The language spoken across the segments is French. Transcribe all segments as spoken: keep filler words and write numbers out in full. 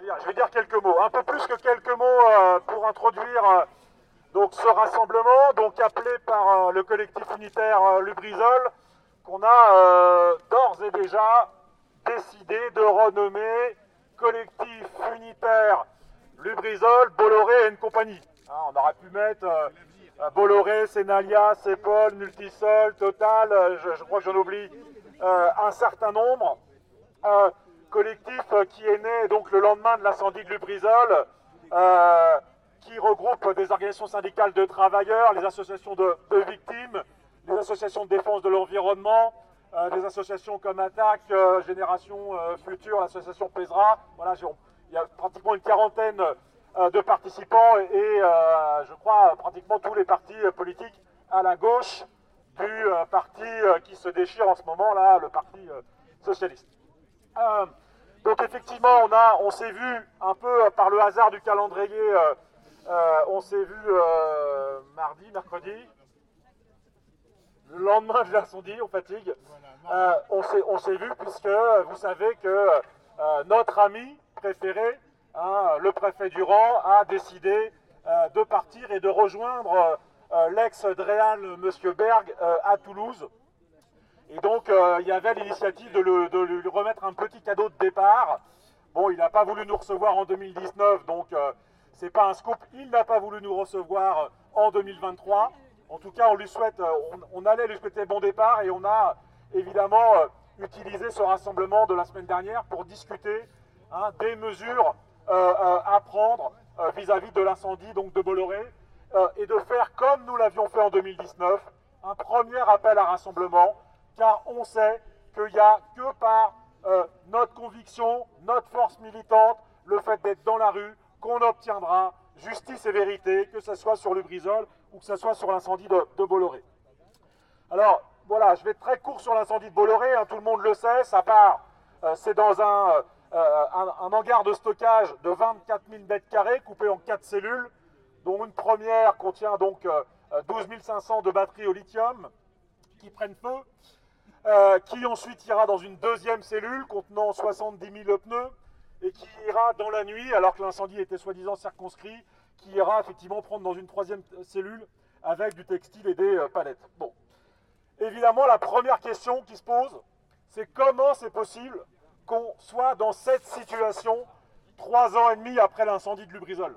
dire, je vais dire quelques mots, un peu plus que quelques mots euh, pour introduire euh, donc ce rassemblement, donc appelé par euh, le collectif unitaire euh, Lubrizol, qu'on a euh, d'ores et déjà décidé de renommer collectif unitaire Lubrizol, Bolloré et compagnie. Hein, on aurait pu mettre euh, Bolloré, Senalia, Cepol, Multisol, Total, euh, je, je crois que j'en oublie euh, un certain nombre. Euh, collectif euh, qui est né donc le lendemain de l'incendie de Lubrizol, euh, qui regroupe des organisations syndicales de travailleurs, les associations de, de victimes, les associations de défense de l'environnement, euh, des associations comme Attaque, euh, Génération euh, Future, l'association Pesera. Voilà, il y a pratiquement une quarantaine euh, de participants et, et euh, je crois pratiquement tous les partis euh, politiques à la gauche du euh, parti euh, qui se déchire en ce moment là, le parti euh, socialiste. Euh, donc effectivement, on, a, on s'est vu un peu euh, par le hasard du calendrier, euh, euh, on s'est vu euh, mardi, mercredi, le lendemain de l'incendie, on fatigue. Euh, on, s'est, on s'est vu puisque vous savez que euh, notre ami préféré, hein, le préfet Durand, a décidé euh, de partir et de rejoindre euh, l'ex-Dréal Monsieur Berg euh, à Toulouse. Et donc, euh, il y avait l'initiative de, le, de lui remettre un petit cadeau de départ. Bon, il n'a pas voulu nous recevoir en deux mille dix-neuf, donc euh, c'est pas un scoop. Il n'a pas voulu nous recevoir en deux mille vingt-trois. En tout cas, on lui souhaite, euh, on, on allait lui souhaiter bon départ et on a évidemment euh, utilisé ce rassemblement de la semaine dernière pour discuter hein, des mesures euh, euh, à prendre euh, vis-à-vis de l'incendie donc de Bolloré euh, et de faire comme nous l'avions fait en deux mille dix-neuf, un premier appel à rassemblement. Car on sait qu'il n'y a que par euh, notre conviction, notre force militante, le fait d'être dans la rue, qu'on obtiendra justice et vérité, que ce soit sur Lubrizol ou que ce soit sur l'incendie de, de Bolloré. Alors, voilà, je vais être très court sur l'incendie de Bolloré, hein, tout le monde le sait, ça part, euh, c'est dans un, euh, un, un hangar de stockage de vingt-quatre mille mètres carrés, coupé en quatre cellules, dont une première contient donc euh, douze mille cinq cents de batteries au lithium, qui prennent feu, Euh, qui ensuite ira dans une deuxième cellule contenant soixante-dix mille pneus et qui ira dans la nuit, alors que l'incendie était soi-disant circonscrit, qui ira effectivement prendre dans une troisième cellule avec du textile et des euh, palettes. Bon. Évidemment, la première question qui se pose, c'est comment c'est possible qu'on soit dans cette situation trois ans et demi après l'incendie de Lubrizol.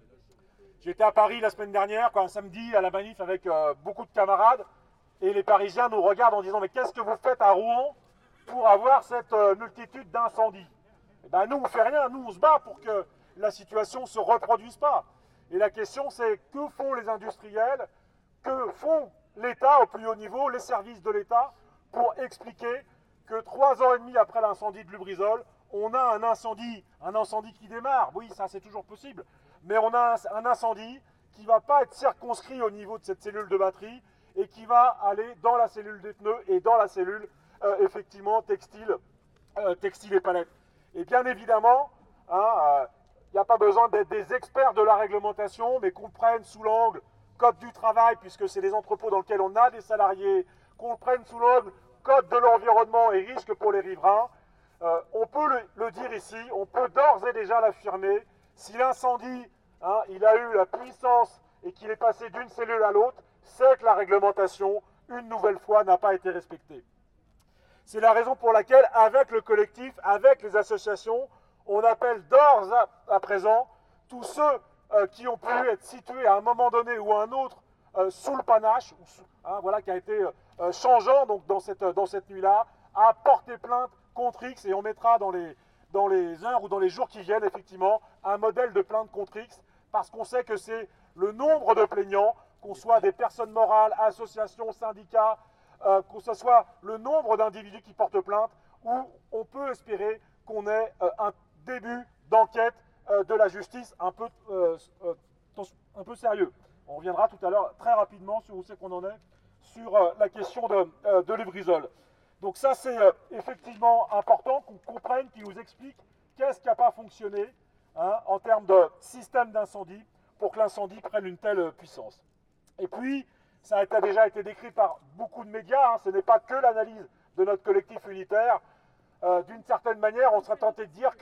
J'étais à Paris la semaine dernière, quoi, un samedi, à la manif avec euh, beaucoup de camarades. Et les Parisiens nous regardent en disant « Mais qu'est-ce que vous faites à Rouen pour avoir cette euh, multitude d'incendies ?» Eh bien, nous, on ne fait rien, nous, on se bat pour que la situation ne se reproduise pas. Et la question, c'est que font les industriels, que font l'État au plus haut niveau, les services de l'État, pour expliquer que trois ans et demi après l'incendie de Lubrizol, on a un incendie, un incendie qui démarre, oui, ça c'est toujours possible, mais on a un, un incendie qui ne va pas être circonscrit au niveau de cette cellule de batterie, et qui va aller dans la cellule des pneus et dans la cellule, euh, effectivement, textile, euh, textile et palette. Et bien évidemment, il hein, n'y euh, a pas besoin d'être des experts de la réglementation, mais qu'on prenne sous l'angle code du travail, puisque c'est des entrepôts dans lesquels on a des salariés, qu'on prenne sous l'angle code de l'environnement et risque pour les riverains. Euh, on peut le, le dire ici, on peut d'ores et déjà l'affirmer, si l'incendie, hein, il a eu la puissance et qu'il est passé d'une cellule à l'autre, c'est que la réglementation, une nouvelle fois, n'a pas été respectée. C'est la raison pour laquelle, avec le collectif, avec les associations, on appelle d'ores à présent tous ceux euh, qui ont pu être situés à un moment donné ou à un autre euh, sous le panache, hein, voilà, qui a été euh, changeant donc, dans cette, dans cette nuit-là, à porter plainte contre X, et on mettra dans les, dans les heures ou dans les jours qui viennent, effectivement, un modèle de plainte contre X, parce qu'on sait que c'est le nombre de plaignants, qu'on soit des personnes morales, associations, syndicats, euh, que ce soit le nombre d'individus qui portent plainte, où on peut espérer qu'on ait euh, un début d'enquête euh, de la justice un peu, euh, euh, un peu sérieux. On reviendra tout à l'heure très rapidement sur où c'est qu'on en est sur euh, la question de, euh, de Lubrizol. Donc ça c'est euh, effectivement important qu'on comprenne, qu'il nous explique qu'est-ce qui n'a pas fonctionné hein, en termes de système d'incendie pour que l'incendie prenne une telle puissance. Et puis, ça a déjà été décrit par beaucoup de médias, hein, ce n'est pas que l'analyse de notre collectif unitaire. Euh, D'une certaine manière, on serait tenté de dire que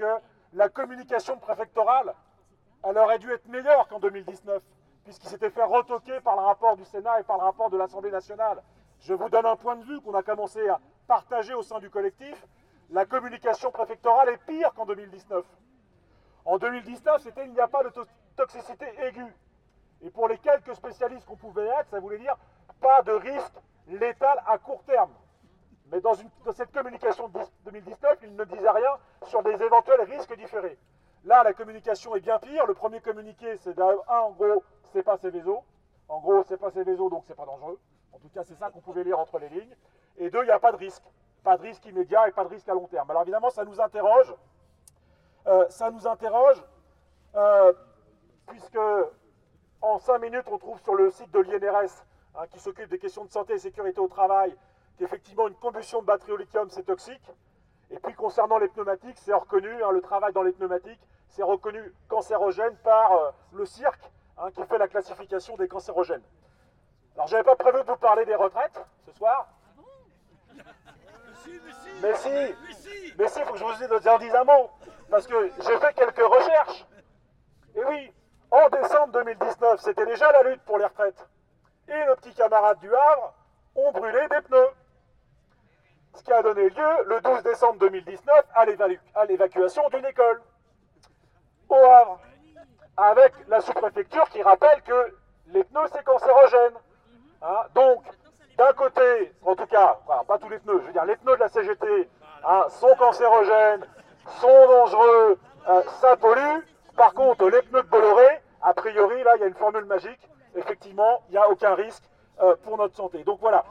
la communication préfectorale, elle aurait dû être meilleure qu'en deux mille dix-neuf, puisqu'il s'était fait retoquer par le rapport du Sénat et par le rapport de l'Assemblée nationale. Je vous donne un point de vue qu'on a commencé à partager au sein du collectif. La communication préfectorale est pire qu'en deux mille dix-neuf. En deux mille dix-neuf, c'était il n'y a pas de to toxicité aiguë. Et pour les quelques spécialistes qu'on pouvait être, ça voulait dire pas de risque létal à court terme. Mais dans, une, dans cette communication de deux mille dix-neuf, ils ne disaient rien sur des éventuels risques différés. Là, la communication est bien pire. Le premier communiqué, c'est un, en gros, c'est pas Seveso. En gros, c'est pas Seveso, donc c'est pas dangereux. En tout cas, c'est ça qu'on pouvait lire entre les lignes. Et deux, il n'y a pas de risque. Pas de risque immédiat et pas de risque à long terme. Alors évidemment, ça nous interroge. Euh, ça nous interroge, euh, puisque en cinq minutes, on trouve sur le site de l'I N R S, hein, qui s'occupe des questions de santé et sécurité au travail, qu'effectivement, une combustion de batterie au lithium, c'est toxique. Et puis, concernant les pneumatiques, c'est reconnu, hein, le travail dans les pneumatiques, c'est reconnu cancérogène par euh, le C I R C, hein, qui fait la classification des cancérogènes. Alors, je n'avais pas prévu de vous parler des retraites ce soir. Mais si, mais si, il faut que je vous en dise un mot, parce que j'ai fait quelques recherches. Et oui, en décembre deux mille dix-neuf, c'était déjà la lutte pour les retraites. Et nos petits camarades du Havre ont brûlé des pneus. Ce qui a donné lieu, le douze décembre deux mille dix-neuf, à l'évacuation d'une école au Havre, avec la sous-préfecture qui rappelle que les pneus, c'est cancérogène. Hein, donc, d'un côté, en tout cas, enfin, pas tous les pneus, je veux dire, les pneus de la C G T hein, sont cancérogènes, sont dangereux, euh, ça pollue. Par contre, les pneus de Bolloré, a priori, là, il y a une formule magique. Effectivement, il n'y a aucun risque euh, pour notre santé. Donc voilà.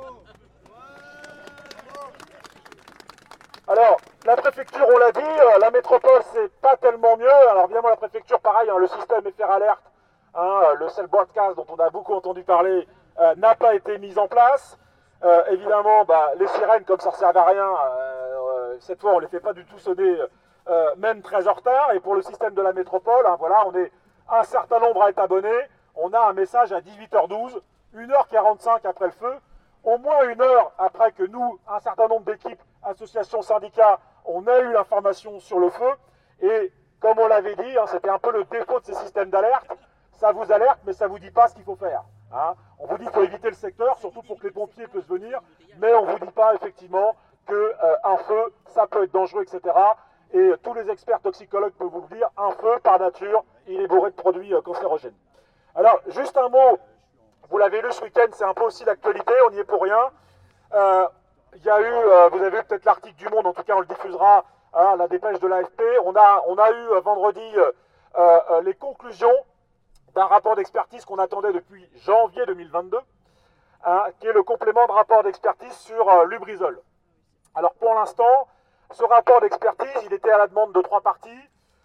Alors, la préfecture, on l'a dit, euh, la métropole, c'est pas tellement mieux. Alors, évidemment, la préfecture, pareil, hein, le système F R Alert, hein, le cell broadcast dont on a beaucoup entendu parler, euh, n'a pas été mis en place. Euh, évidemment, bah, les sirènes, comme ça ne servait à rien, euh, cette fois, on ne les fait pas du tout sonner, euh, même très en retard. Et pour le système de la métropole, hein, voilà, on est un certain nombre à être abonnés. On a un message à dix-huit heures douze, une heure quarante-cinq après le feu, au moins une heure après que nous, un certain nombre d'équipes, associations, syndicats, on a eu l'information sur le feu. Et comme on l'avait dit, hein, c'était un peu le défaut de ces systèmes d'alerte. Ça vous alerte, mais ça ne vous dit pas ce qu'il faut faire. Hein. On vous dit qu'il faut éviter le secteur, surtout pour que les pompiers puissent venir, mais on ne vous dit pas effectivement qu'un euh, feu, ça peut être dangereux, et cetera. Et euh, tous les experts toxicologues peuvent vous le dire, un feu, par nature, il est bourré de produits euh, cancérogènes. Alors, juste un mot, vous l'avez lu ce week-end, c'est un peu aussi l'actualité, on n'y est pour rien. Euh, il y a eu, euh, vous avez vu peut-être l'article du Monde, en tout cas on le diffusera, hein, la dépêche de l'A F P. On a, on a eu euh, vendredi euh, euh, les conclusions d'un rapport d'expertise qu'on attendait depuis janvier deux mille vingt-deux, hein, qui est le complément de rapport d'expertise sur euh, Lubrizol. Alors pour l'instant, ce rapport d'expertise, il était à la demande de trois parties,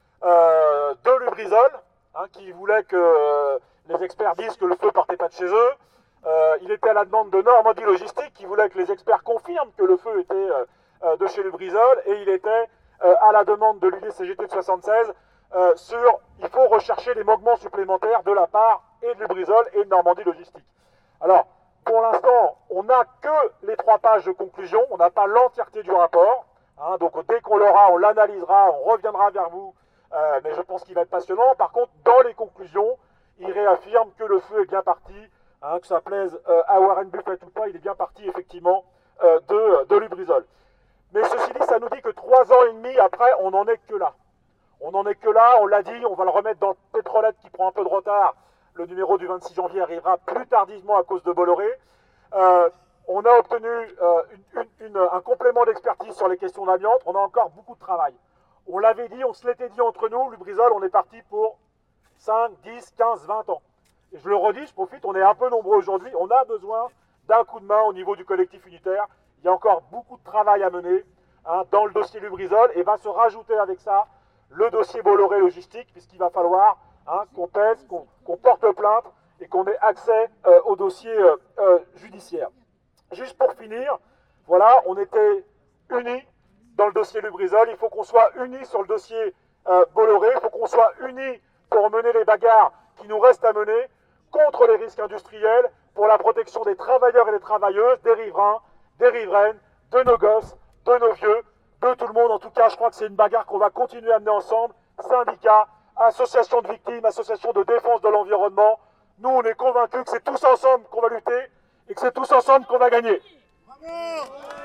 euh, de Lubrizol, hein, qui voulait que euh, les experts disent que le feu partait pas de chez eux. Euh, il était à la demande de Normandie Logistique, qui voulait que les experts confirment que le feu était euh, euh, de chez Lubrizol, et il était euh, à la demande de l'U D C G T de soixante-seize euh, sur il faut rechercher des manquements supplémentaires de la part et de Lubrizol et de Normandie Logistique. Alors, pour l'instant, on n'a que les trois pages de conclusion, on n'a pas l'entièreté du rapport. Hein, donc dès qu'on l'aura, on l'analysera, on reviendra vers vous, euh, mais je pense qu'il va être passionnant. Par contre, dans les conclusions, il réaffirme que le feu est bien parti, hein, que ça plaise euh, à Warren Buffett ou pas, il est bien parti effectivement euh, de, de Lubrizol. Mais ceci dit, ça nous dit que trois ans et demi après, on n'en est que là. On n'en est que là, on l'a dit, on va le remettre dans le pétrolette qui prend un peu de retard. Le numéro du vingt-six janvier arrivera plus tardivement à cause de Bolloré. Euh, on a obtenu euh, une, une, une, un complément d'expertise sur les questions d'amiante. On a encore beaucoup de travail. On l'avait dit, on se l'était dit entre nous, Lubrizol, on est parti pour cinq, dix, quinze, vingt ans. Et je le redis, je profite, on est un peu nombreux aujourd'hui. On a besoin d'un coup de main au niveau du collectif unitaire. Il y a encore beaucoup de travail à mener hein, dans le dossier Lubrizol et va se rajouter avec ça le dossier Bolloré Logistique, puisqu'il va falloir hein, qu'on pèse, qu'on qu'on porte plainte et qu'on ait accès euh, au dossier euh, euh, judiciaire. Juste pour finir, voilà, on était unis dans le dossier Lubrizol, il faut qu'on soit unis sur le dossier euh, Bolloré, il faut qu'on soit unis pour mener les bagarres qui nous restent à mener contre les risques industriels, pour la protection des travailleurs et des travailleuses, des riverains, des riveraines, de nos gosses, de nos vieux, de tout le monde. En tout cas, je crois que c'est une bagarre qu'on va continuer à mener ensemble, syndicats, associations de victimes, associations de défense de l'environnement. Nous, on est convaincus que c'est tous ensemble qu'on va lutter et que c'est tous ensemble qu'on va gagner. Bravo.